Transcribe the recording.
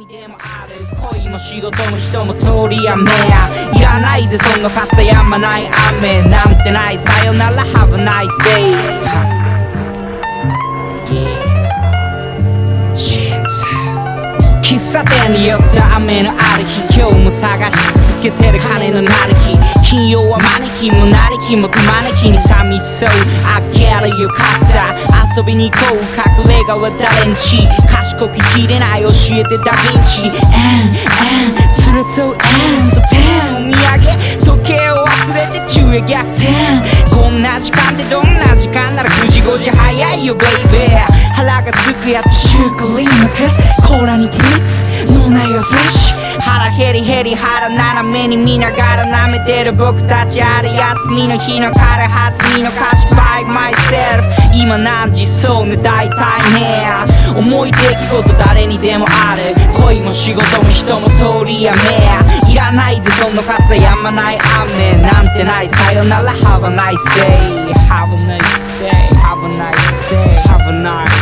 にでもある恋も仕事も人も通りやめやいらないぜそんな傘やまない雨なんてないさよなら Have a nice day喫茶店に寄った雨のある日今日も探し続けてる金のなる日金曜はマネキンもなりきもくまねきに寂しそうあげるよ傘遊びに行こう隠れ家は誰んち賢く生きれない教えてダヴィンチ連れそうと手を見上げ時計を忘れて昼夜逆転こんな時間でどんな時間なら9時5時早いよベイベー腹がすくやつシュークリームかコーラにプリッツ脳内はフレッシュ腹ヘリヘリ腹斜めに見ながら舐めてる僕たちある休みの日の彼弾みの歌詞 by myself 今何時そうね大体ね重い出来事誰にでもある恋も仕事も人も通りやめいらないぜその傘やまない雨なんてないさよなら Have a nice day Have a nice day Have a nice day Have a nice